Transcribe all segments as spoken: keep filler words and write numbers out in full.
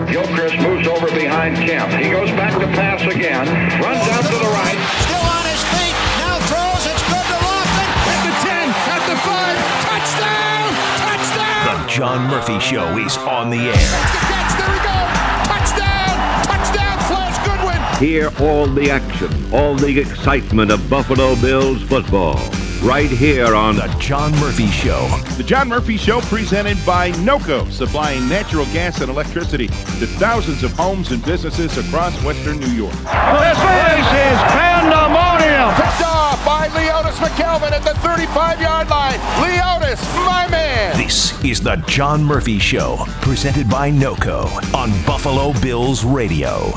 Gilchrist moves over behind Kemp. He goes back to pass again. Runs out to the right. Still on his feet. Now throws. It's good to Lofton. At the ten. At the five. Touchdown. Touchdown. The John Murphy Show is on the air. That's the catch. There we go. Touchdown. Touchdown. Flash Goodwin. Hear all the action, all the excitement of Buffalo Bills football. Right here on The John Murphy Show. The John Murphy Show presented by NOCO, supplying natural gas and electricity to thousands of homes and businesses across western New York. This place is pandemonium. Picked off by Leotis McKelvin at the thirty-five-yard line. Leotis, my man. This is The John Murphy Show, presented by NOCO on Buffalo Bills Radio.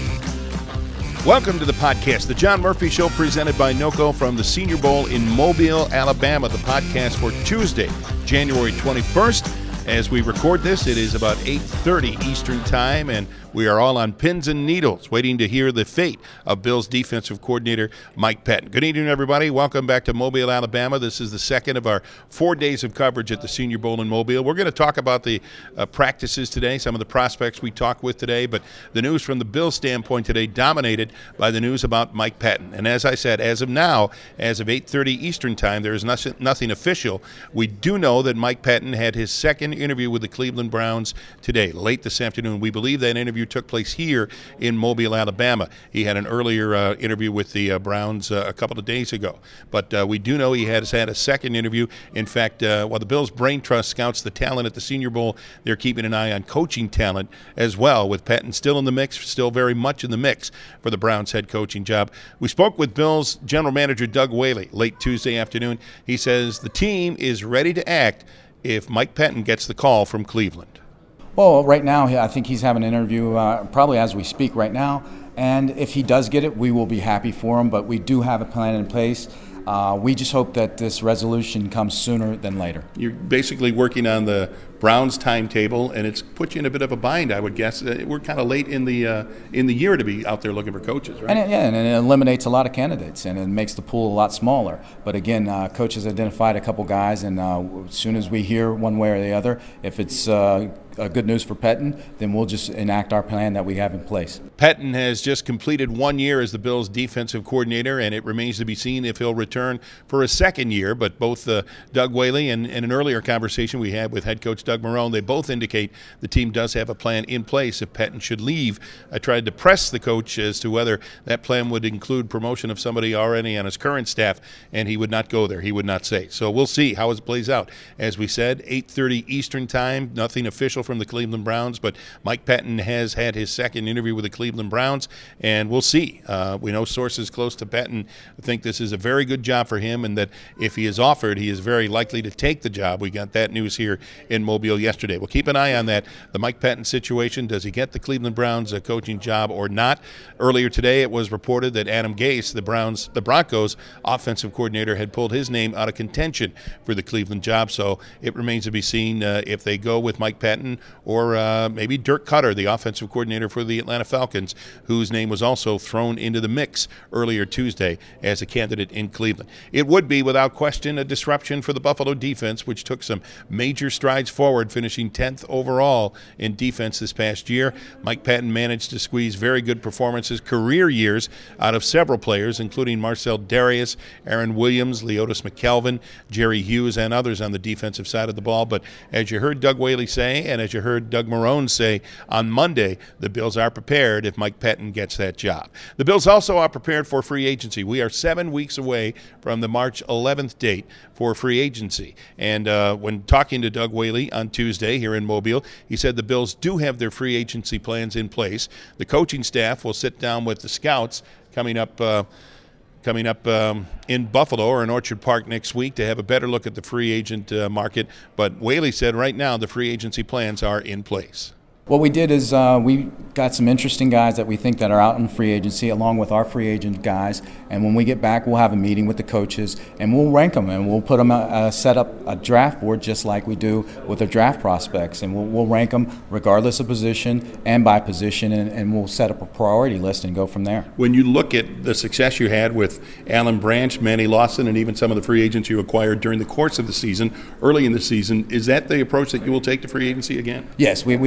Welcome to the podcast, The John Murphy Show, presented by NOCO from the Senior Bowl in Mobile, Alabama. The podcast for Tuesday, January twenty-first. As we record this, it is about eight thirty Eastern Time, and we are all on pins and needles waiting to hear the fate of Bills defensive coordinator Mike Pettine. Good evening, everybody. Welcome back to Mobile, Alabama. This is the second of our four days of coverage at the Senior Bowl in Mobile. We're going to talk about the uh, practices today, some of the prospects we talked with today, but the news from the Bills standpoint today dominated by the news about Mike Pettine. And as I said, as of now, as of eight thirty Eastern Time, there is nothing, nothing official. We do know that Mike Pettine had his second interview with the Cleveland Browns today, late this afternoon. We believe that interview took place here in Mobile, Alabama. He had an earlier uh, interview with the uh, Browns uh, a couple of days ago. But uh, we do know he has had a second interview. In fact, uh, while the Bills Brain Trust scouts the talent at the Senior Bowl, they're keeping an eye on coaching talent as well, with Pettine still in the mix, still very much in the mix for the Browns head coaching job. We spoke with Bills General Manager Doug Whaley late Tuesday afternoon. He says the team is ready to act if Mike Pettine gets the call from Cleveland. Well, right now, I think he's having an interview uh, probably as we speak right now. And if he does get it, we will be happy for him. But we do have a plan in place. Uh, we just hope that this resolution comes sooner than later. You're basically working on the Browns timetable, and it's put you in a bit of a bind, I would guess. Uh, we're kind of late in the uh, in the year to be out there looking for coaches, right? And it, yeah, and it eliminates a lot of candidates, and it makes the pool a lot smaller. But again, uh, coaches identified a couple guys, and uh, as soon as we hear one way or the other, if it's uh, uh, good news for Pettine, then we'll just enact our plan that we have in place. Pettine has just completed one year as the Bills' defensive coordinator, and it remains to be seen if he'll return for a second year. But both uh, Doug Whaley and, and an earlier conversation we had with head coach Doug Marrone, they both indicate the team does have a plan in place if Pettine should leave. I tried to press the coach as to whether that plan would include promotion of somebody already on his current staff, and he would not go there. He would not say. So we'll see how it plays out. As we said, eight thirty Eastern Time, nothing official from the Cleveland Browns, but Mike Pettine has had his second interview with the Cleveland Browns, and we'll see. Uh, we know sources close to Pettine think this is a very good job for him, and that if he is offered, he is very likely to take the job. We got that news here in Mobile yesterday. We'll keep an eye on that. The Mike Pettine situation, does he get the Cleveland Browns a coaching job or not? Earlier today, it was reported that Adam Gase, the Browns, the Broncos offensive coordinator, had pulled his name out of contention for the Cleveland job. So it remains to be seen uh, if they go with Mike Pettine or uh, maybe Dirk Cutter, the offensive coordinator for the Atlanta Falcons, whose name was also thrown into the mix earlier Tuesday as a candidate in Cleveland. It would be, without question, a disruption for the Buffalo defense, which took some major strides forward, finishing tenth overall in defense this past year. Mike Pettine managed to squeeze very good performances, career years, out of several players, including Marcel Darius, Aaron Williams, Leotis McKelvin, Jerry Hughes, and others on the defensive side of the ball. But as you heard Doug Whaley say, and as you heard Doug Marrone say on Monday, the Bills are prepared if Mike Pettine gets that job. The Bills also are prepared for free agency. We are seven weeks away from the March eleventh date for free agency. And uh, when talking to Doug Whaley on Tuesday here in Mobile, he said the Bills do have their free agency plans in place. The coaching staff will sit down with the scouts coming up uh, coming up um, in Buffalo or in Orchard Park next week to have a better look at the free agent uh, market. But Whaley said right now the free agency plans are in place. What we did is uh, we got some interesting guys that we think that are out in free agency along with our free agent guys, and when we get back we'll have a meeting with the coaches and we'll rank them and we'll put them uh, set up a draft board just like we do with the draft prospects, and we'll, we'll rank them regardless of position and by position, and, and we'll set up a priority list and go from there. When you look at the success you had with Alan Branch, Manny Lawson, and even some of the free agents you acquired during the course of the season, early in the season, is that the approach that you will take to free agency again? Yes, we, we like that approach.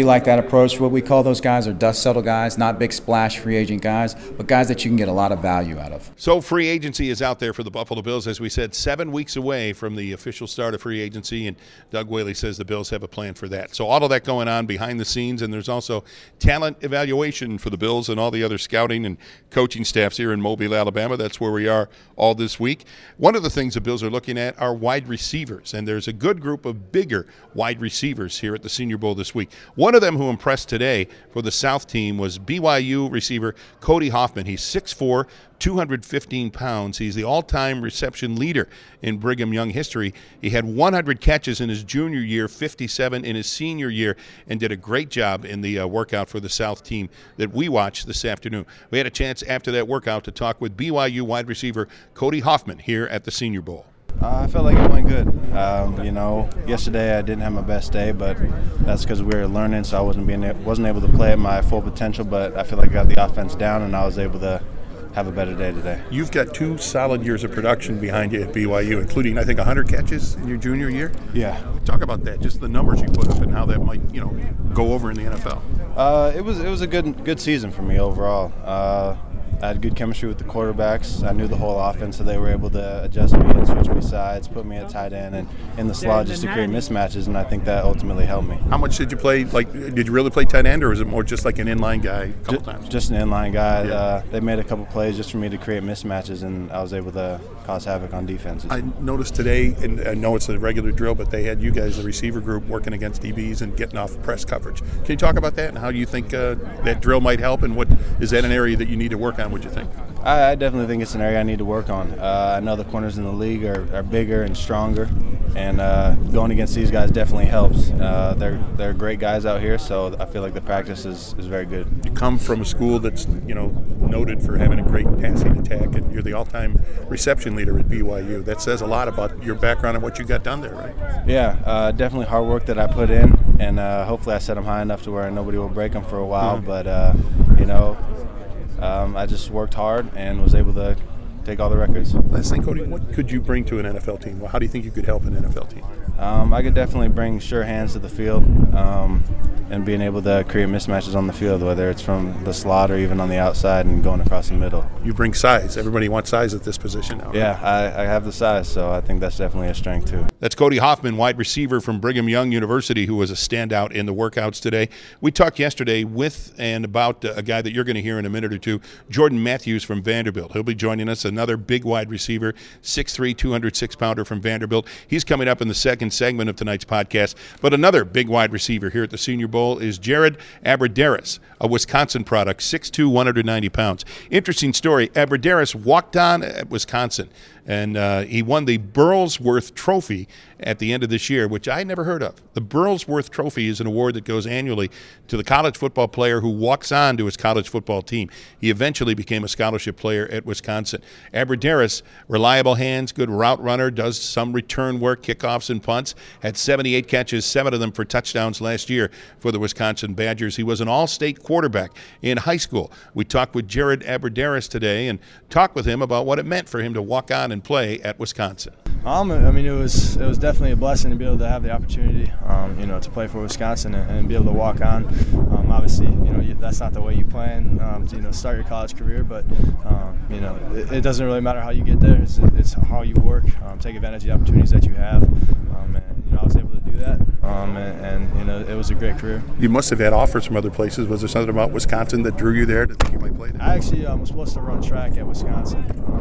approach. What we call those guys are dust settle guys, not big splash free agent guys, but guys that you can get a lot of value out of. So free agency is out there for the Buffalo Bills, as we said, seven weeks away from the official start of free agency, and Doug Whaley says the Bills have a plan for that. So all of that going on behind the scenes, and there's also talent evaluation for the Bills and all the other scouting and coaching staffs here in Mobile, Alabama. That's where we are all this week. One of the things the Bills are looking at are wide receivers, and there's a good group of bigger wide receivers here at the Senior Bowl this week. One of them who impressed today for the South team was B Y U receiver Cody Hoffman. He's six foot four, two hundred fifteen pounds. He's the all-time reception leader in Brigham Young history. He had one hundred catches in his junior year, fifty-seven in his senior year, and did a great job in the uh, workout for the South team that we watched this afternoon. We had a chance after that workout to talk with B Y U wide receiver Cody Hoffman here at the Senior Bowl. Uh, I felt like it went good. Um, you know, yesterday I didn't have my best day, but that's because we were learning, so I wasn't being wasn't able to play at my full potential. But I feel like I got the offense down, and I was able to have a better day today. You've got two solid years of production behind you at B Y U, including, I think, one hundred catches in your junior year. Yeah. Talk about that, just the numbers you put up and how that might, you know, go over in the N F L. Uh, it was it was a good good season for me overall. Uh, I had good chemistry with the quarterbacks. I knew the whole offense, so they were able to adjust me and switch me sides, put me at tight end and in the slot just to create mismatches, and I think that ultimately helped me. How much did you play? Like, did you really play tight end, or was it more just like an inline guy a couple just, times? Just an inline guy. Yeah. Uh, they made a couple plays just for me to create mismatches, and I was able to cause havoc on defenses. I noticed today, and I know it's a regular drill, but they had you guys, the receiver group, working against D Bs and getting off press coverage. Can you talk about that and how you think uh, that drill might help, and what is that an area that you need to work on, would you think? I, I definitely think it's an area I need to work on. Uh, I know the corners in the league are, are bigger and stronger, and uh, going against these guys definitely helps. Uh, they're they're great guys out here, so I feel like the practice is, is very good. You come from a school that's, you know, noted for having a great passing attack, and you're the all-time reception leader at B Y U. That says a lot about your background and what you got done there, right? Yeah, uh, definitely hard work that I put in, and uh, hopefully I set them high enough to where nobody will break them for a while. Mm-hmm. But uh, you know. Um, I just worked hard and was able to take all the records. Last thing, Cody, what could you bring to an N F L team? Well, how do you think you could help an N F L team? Um, I could definitely bring sure hands to the field um, and being able to create mismatches on the field, whether it's from the slot or even on the outside and going across the middle. You bring size. Everybody wants size at this position now. Right? Yeah, I, I have the size, so I think that's definitely a strength too. That's Cody Hoffman, wide receiver from Brigham Young University, who was a standout in the workouts today. We talked yesterday with and about a guy that you're going to hear in a minute or two, Jordan Matthews from Vanderbilt. He'll be joining us, another big wide receiver, six three, two hundred six pounder from Vanderbilt. He's coming up in the second segment of tonight's podcast. But another big wide receiver here at the Senior Bowl is Jared Abbrederis, a Wisconsin product, six two, one hundred ninety pounds. Interesting story. Abbrederis walked on at Wisconsin, and uh, he won the Burlsworth Trophy at the end of this year, which I never heard of. The Burlsworth Trophy is an award that goes annually to the college football player who walks on to his college football team. He eventually became a scholarship player at Wisconsin. Abbrederis, reliable hands, good route runner, does some return work, kickoffs and punts, had seventy-eight catches, seven of them for touchdowns last year for the Wisconsin Badgers. He was an all-state quarterback in high school. We talked with Jared Abbrederis today and talked with him about what it meant for him to walk on and play at Wisconsin. Um, I mean, it was it was definitely a blessing to be able to have the opportunity, um, you know, to play for Wisconsin and, and be able to walk on. Um, obviously, you know, you, that's not the way you plan, um, to, you know, start your college career, but um, you know, it, it doesn't really matter how you get there. It's, it's how you work, um, take advantage of the opportunities that you have, um, and you know, I was able to do that, um, and, and you know, it was a great career. You must have had offers from other places. Was there something about Wisconsin that drew you there to think you might play there? I actually um, was supposed to run track at Wisconsin,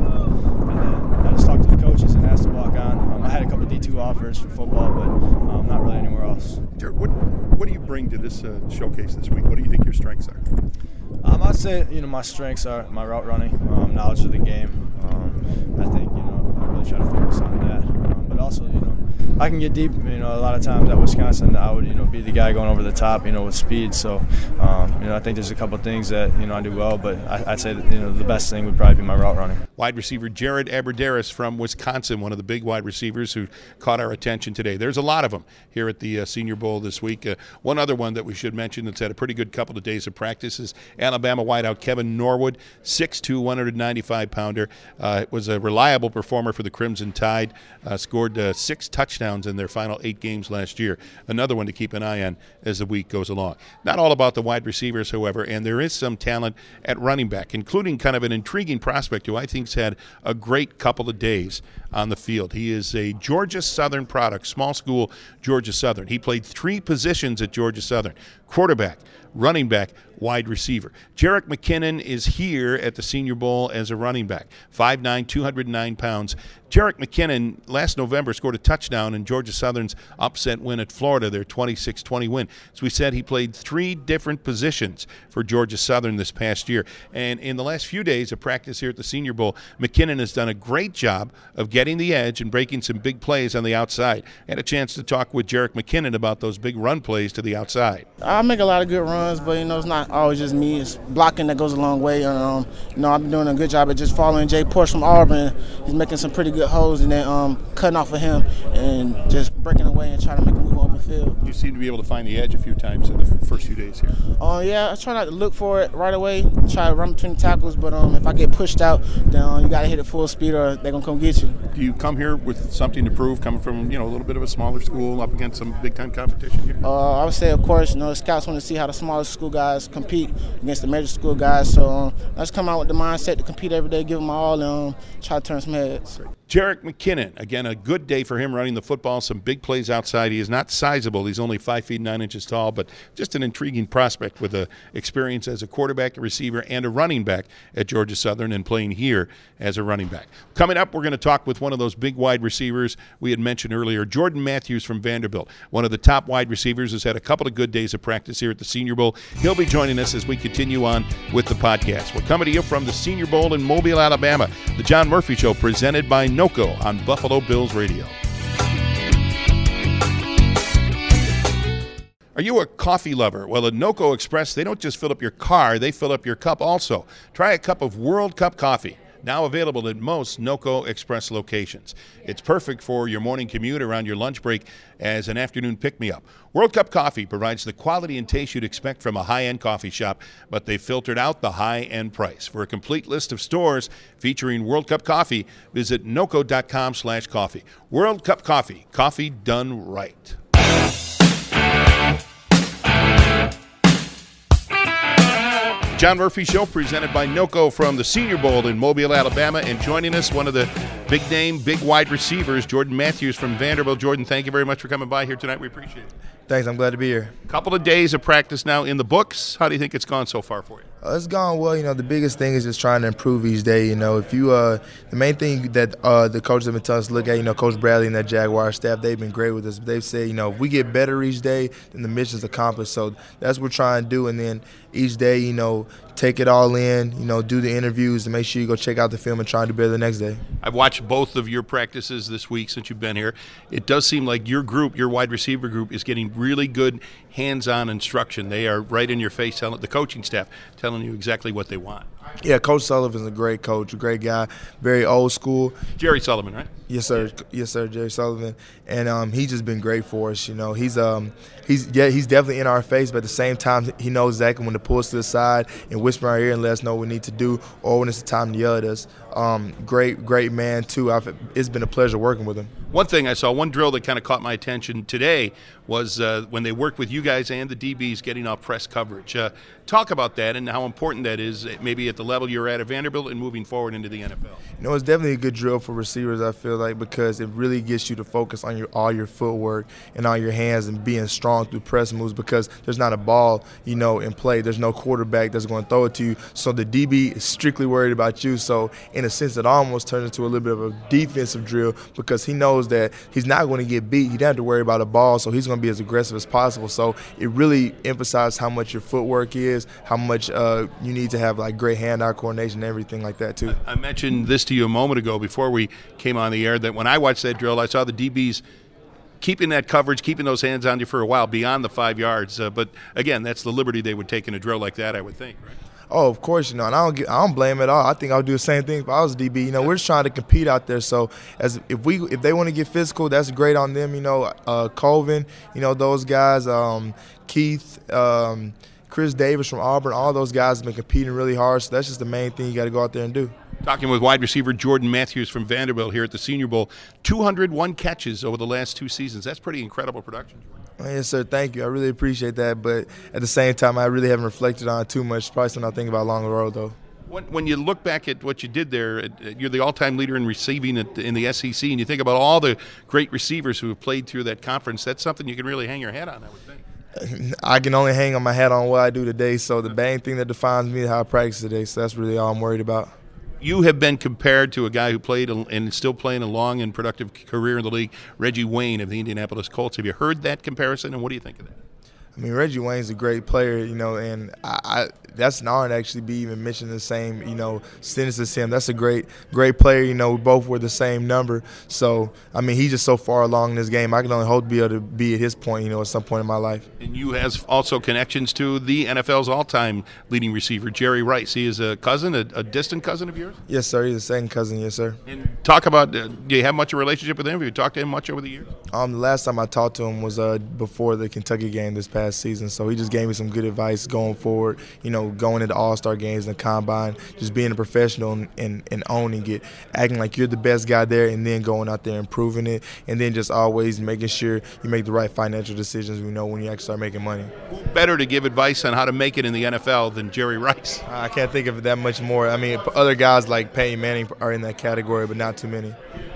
um, and then I just talked to the coaches and asked to walk on. Um, I had a couple of D two offers for football, but um, not really anywhere else. Jared, what what do you bring to this uh, showcase this week? What do you think your strengths are? Um, I'd say, you know, my strengths are my route running, um, knowledge of the game. Um, I think, you know, I really try to focus on that. Um, but also, you know, I can get deep. You know, a lot of times at Wisconsin, I would, you know, be the guy going over the top, you know, with speed. So, um, you know, I think there's a couple of things that, you know, I do well, but I, I'd say that, you know, the best thing would probably be my route running. Wide receiver Jared Abbrederis from Wisconsin, one of the big wide receivers who caught our attention today. There's a lot of them here at the uh, Senior Bowl this week. Uh, one other one that we should mention that's had a pretty good couple of days of practice is Alabama wideout Kevin Norwood, six two, one hundred ninety-five pounder. Uh, was a reliable performer for the Crimson Tide, uh, scored uh, six touchdowns touchdowns in their final eight games last year. Another one to keep an eye on as the week goes along. Not all about the wide receivers, however, and there is some talent at running back, including kind of an intriguing prospect who I think's had a great couple of days on the field. He is a Georgia Southern product, small school Georgia Southern. He played three positions at Georgia Southern: quarterback, running back, wide receiver. Jerick McKinnon is here at the Senior Bowl as a running back, five nine, two hundred nine pounds. Jerick McKinnon last November scored a touchdown in Georgia Southern's upset win at Florida, their twenty-six twenty win. As we said, he played three different positions for Georgia Southern this past year. And in the last few days of practice here at the Senior Bowl, McKinnon has done a great job of getting the edge and breaking some big plays on the outside. I had a chance to talk with Jerick McKinnon about those big run plays to the outside. I make a lot of good runs, but, you know, it's not always just me. It's blocking that goes a long way. And, um, you know, I've been doing a good job at just following Jay Porsche from Auburn. He's making some pretty good holes and then um, cutting off of him and just breaking away and trying to make a move on open field. You seem to be able to find the edge a few times in the f- first few days here. Uh, yeah, I try not to look for it right away, try to run between the tackles, but um, if I get pushed out, then um, you got to hit it full speed or they're going to come get you. Do you come here with something to prove, coming from, you know, a little bit of a smaller school up against some big-time competition here? Uh, I would say, of course, you know, the scouts want to see how the smaller school guys compete against the major school guys, so um, let's come out with the mindset to compete every day, give them all, and um, try to turn some heads. Jerick McKinnon, again, a good day for him running the football, some big plays outside. He is not sizable. He's only five feet nine inches tall, but just an intriguing prospect with a experience as a quarterback, a receiver, and a running back at Georgia Southern and playing here as a running back. Coming up, we're going to talk with one of those big wide receivers we had mentioned earlier, Jordan Matthews from Vanderbilt. One of the top wide receivers, has had a couple of good days of practice here at the Senior Bowl. He'll be joining us as we continue on with the podcast. We're coming to you from the Senior Bowl in Mobile, Alabama. The John Murphy Show, presented by NOCO on Buffalo Bills Radio. Are you a coffee lover? Well, at NOCO Express, they don't just fill up your car, they fill up your cup also. Try a cup of World Cup coffee, now available at most NOCO Express locations. It's perfect for your morning commute around your lunch break as an afternoon pick-me-up. World Cup Coffee provides the quality and taste you'd expect from a high-end coffee shop, but they filtered out the high-end price. For a complete list of stores featuring World Cup Coffee, visit noco.com slash coffee. World Cup Coffee, coffee done right. John Murphy Show, presented by NOCO from the Senior Bowl in Mobile, Alabama. And joining us, one of the big-name, big wide receivers, Jordan Matthews from Vanderbilt. Jordan, thank you very much for coming by here tonight. We appreciate it. Thanks. I'm glad to be here. Couple of days of practice now in the books. How do you think it's gone so far for you? Uh, it's gone well. You know, the biggest thing is just trying to improve each day. You know, if you uh, the main thing that uh, the coaches have been telling us to look at, you know, Coach Bradley and that Jaguar staff, they've been great with us. They've said, you know, if we get better each day, then the mission's accomplished. So that's what we're trying to do. And then each day, you know, take it all in, you know, do the interviews and make sure you go check out the film and try to do better the next day. I've watched both of your practices this week since you've been here. It does seem like your group, your wide receiver group, is getting really good hands-on instruction. They are right in your face, telling the coaching staff, telling you exactly what they want. Yeah, Coach Sullivan's a great coach, a great guy, very old school. Jerry Sullivan, right? Yes, sir. Yes, sir, Jerry Sullivan. And um, he's just been great for us. You know, he's um, he's yeah, he's definitely in our face, but at the same time, he knows exactly when to pull us to the side and whisper in our ear and let us know what we need to do, or when it's the time to yell at us. Um, great, great man too. I've, it's been a pleasure working with him. One thing I saw, one drill that kind of caught my attention today was uh, when they worked with you guys and the D Bs getting off press coverage. Uh, talk about that and how important that is, maybe at the level you're at at Vanderbilt and moving forward into the N F L. You know, it's definitely a good drill for receivers, I feel like, because it really gets you to focus on your all your footwork and all your hands and being strong through press moves, because there's not a ball, you know, in play. There's no quarterback that's going to throw it to you. So the D B is strictly worried about you. So in a sense, it almost turns into a little bit of a defensive drill, because he knows that he's not going to get beat. He doesn't have to worry about a ball, so he's going to be as aggressive as possible. So it really emphasizes how much your footwork is, how much uh, you need to have like great hand-eye coordination and everything like that too. I mentioned this to you a moment ago before we came on the air, that when I watched that drill, I saw the D Bs keeping that coverage, keeping those hands on you for a while beyond the five yards. Uh, but again, that's the liberty they would take in a drill like that, I would think, right? Oh, of course, you know, and I don't get, I don't blame it at all. I think I would do the same thing if I was a D B. You know, we're just trying to compete out there. So as if we if they want to get physical, that's great on them. You know, uh, Colvin, you know, those guys, um, Keith, um, Chris Davis from Auburn, all those guys have been competing really hard. So that's just the main thing you got to go out there and do. Talking with wide receiver Jordan Matthews from Vanderbilt here at the Senior Bowl. two hundred one catches over the last two seasons. That's pretty incredible production, Jordan. Yes, sir. Thank you. I really appreciate that. But at the same time, I really haven't reflected on it too much. Probably something I think about along the road, though. When, when you look back at what you did there, you're the all-time leader in receiving in the S E C, and you think about all the great receivers who have played through that conference, that's something you can really hang your hat on, I would think. I can only hang on my hat on what I do today, so the main thing that defines me is how I practice today, so that's really all I'm worried about. You have been compared to a guy who played and is still playing a long and productive career in the league, Reggie Wayne of the Indianapolis Colts. Have you heard that comparison, and what do you think of that? I mean, Reggie Wayne's a great player, you know, and I, I that's an honor to actually be even mentioned in the same, you know, sentence as him. That's a great, great player. You know, we both were the same number. So, I mean, he's just so far along in this game. I can only hope to be able to be at his point, you know, at some point in my life. And you have also connections to the N F L's all-time leading receiver, Jerry Rice. He is a cousin, a, a distant cousin of yours? Yes, sir. He's a second cousin, yes, sir. And talk about, uh, do you have much of a relationship with him? Have you talked to him much over the years? Um, the last time I talked to him was uh, before the Kentucky game this past season. So he just gave me some good advice going forward, you know, going into All-Star games and the Combine, just being a professional and, and, and owning it, acting like you're the best guy there, and then going out there and proving it, and then just always making sure you make the right financial decisions, you know, when you actually start making money. Who better to give advice on how to make it in the N F L than Jerry Rice? I can't think of it that much more. I mean, other guys like Peyton Manning are in that category, but not too many.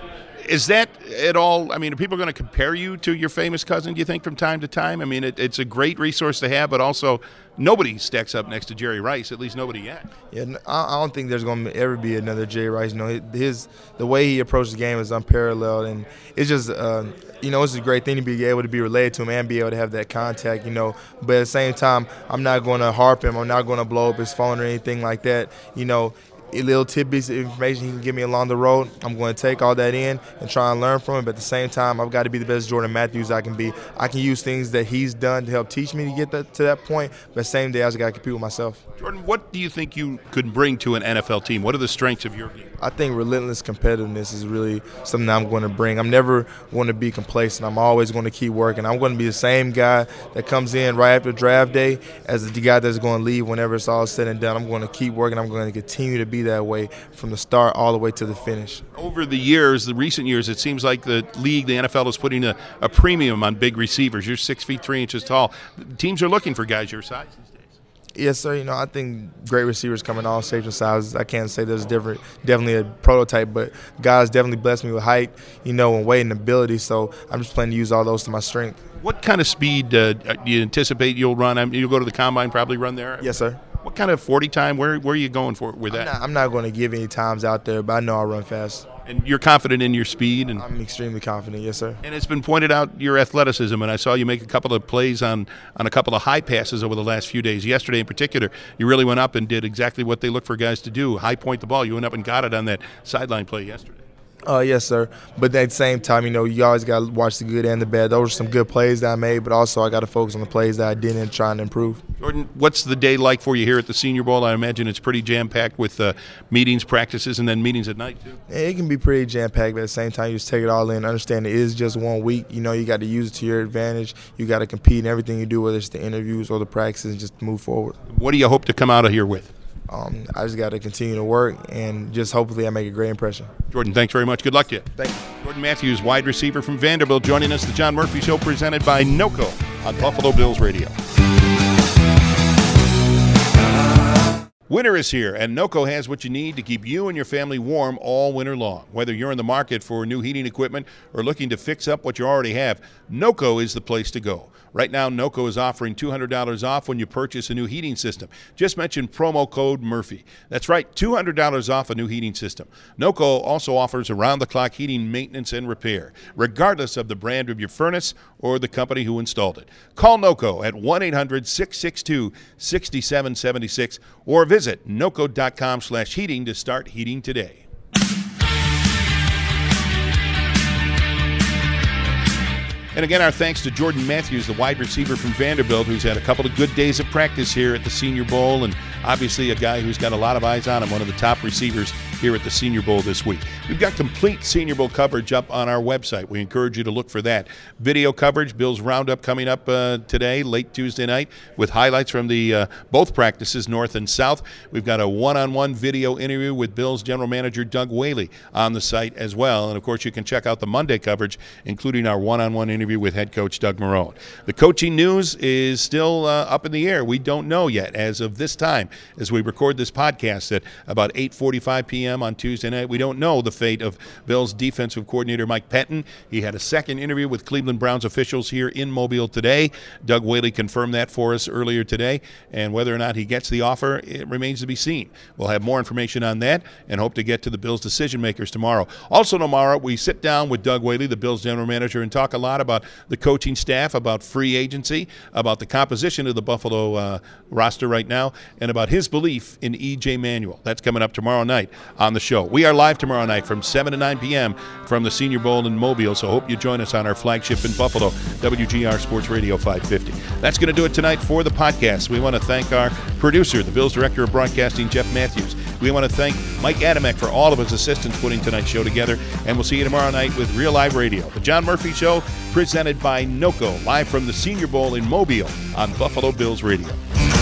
Is that at all, I mean, are people going to compare you to your famous cousin, do you think, from time to time? I mean, it, it's a great resource to have, but also nobody stacks up next to Jerry Rice, at least nobody yet. Yeah, I don't think there's going to ever be another Jerry Rice. You know, his the way he approaches the game is unparalleled, and it's just, uh, you know, it's a great thing to be able to be related to him and be able to have that contact, you know. But at the same time, I'm not going to harp him. I'm not going to blow up his phone or anything like that, you know. Little tidbits of information he can give me along the road, I'm going to take all that in and try and learn from him. But at the same time, I've got to be the best Jordan Matthews I can be. I can use things that he's done to help teach me to get that, to that point, but same day I just got to compete with myself. Jordan, what do you think you could bring to an N F L team? What are the strengths of your game? I think relentless competitiveness is really something that I'm going to bring. I'm never going to be complacent. I'm always going to keep working. I'm going to be the same guy that comes in right after draft day as the guy that's going to leave whenever it's all said and done. I'm going to keep working. I'm going to continue to be that way from the start all the way to the finish. Over the years, the recent years, it seems like the league, the N F L, is putting a, a premium on big receivers. You're six feet three inches tall. Teams are looking for guys your size these days. Yes, sir. You know, I think great receivers come in all shapes and sizes. I can't say there's different, definitely a prototype, but guys definitely blessed me with height, you know, and weight and ability. So I'm just planning to use all those to my strength. What kind of speed uh, do you anticipate you'll run? I mean, you'll go to the Combine, probably run there? Yes, sir. What kind of forty time? Where where are you going for with that? I'm not, I'm not going to give any times out there, but I know I'll run fast. And you're confident in your speed? And I'm extremely confident, yes, sir. And it's been pointed out your athleticism, and I saw you make a couple of plays on, on a couple of high passes over the last few days. Yesterday in particular, you really went up and did exactly what they look for guys to do, high point the ball. You went up and got it on that sideline play yesterday. Uh, yes, sir. But at the same time, you know, you always got to watch the good and the bad. Those are some good plays that I made, but also I got to focus on the plays that I didn't and trying to improve. Jordan, what's the day like for you here at the Senior Bowl? I imagine it's pretty jam-packed with uh, meetings, practices, and then meetings at night, too. It can be pretty jam-packed, but at the same time, you just take it all in. Understand it is just one week. You know, you got to use it to your advantage. You got to compete in everything you do, whether it's the interviews or the practices, and just move forward. What do you hope to come out of here with? Um, I just got to continue to work, and just hopefully I make a great impression. Jordan, thanks very much. Good luck to you. Thank you. Jordan Matthews, wide receiver from Vanderbilt, joining us. The John Murphy Show, presented by NOCO on Buffalo Bills Radio. Winter is here, and NOCO has what you need to keep you and your family warm all winter long. Whether you're in the market for new heating equipment or looking to fix up what you already have, NOCO is the place to go. Right now, NOCO is offering two hundred dollars off when you purchase a new heating system. Just mention promo code Murphy. That's right, two hundred dollars off a new heating system. NOCO also offers around-the-clock heating maintenance and repair, regardless of the brand of your furnace or the company who installed it. Call NOCO at one eight hundred six six two six seven seven six or visit noco.com slash heating to start heating today. And again, our thanks to Jordan Matthews, the wide receiver from Vanderbilt, who's had a couple of good days of practice here at the Senior Bowl, and obviously a guy who's got a lot of eyes on him, one of the top receivers here at the Senior Bowl this week. We've got complete Senior Bowl coverage up on our website. We encourage you to look for that. Video coverage, Bills Roundup coming up uh, today, late Tuesday night, with highlights from the uh, both practices, North and South. We've got a one-on-one video interview with Bills General Manager Doug Whaley on the site as well. And, of course, you can check out the Monday coverage, including our one-on-one interview with head coach Doug Marrone. The coaching news is still uh, up in the air. We don't know yet as of this time as we record this podcast at about eight forty-five p.m. on Tuesday night. We don't know the fate of Bills defensive coordinator Mike Pettine. He had a second interview with Cleveland Browns officials here in Mobile today. Doug Whaley confirmed that for us earlier today, and whether or not he gets the offer, it remains to be seen. We'll have more information on that and hope to get to the Bills decision makers tomorrow. Also tomorrow, we sit down with Doug Whaley, the Bills general manager, and talk a lot about the coaching staff, about free agency, about the composition of the Buffalo uh, roster right now, and about his belief in E J Manuel. That's coming up tomorrow night on the show. We are live tomorrow night from seven to nine p.m. from the Senior Bowl in Mobile, so hope you join us on our flagship in Buffalo, W G R Sports Radio five fifty. That's going to do it tonight for the podcast. We want to thank our producer, the Bills Director of Broadcasting, Jeff Matthews. We want to thank Mike Adamek for all of his assistance putting tonight's show together, and we'll see you tomorrow night with Real Live Radio. The John Murphy Show, presented by NOCO, live from the Senior Bowl in Mobile on Buffalo Bills Radio.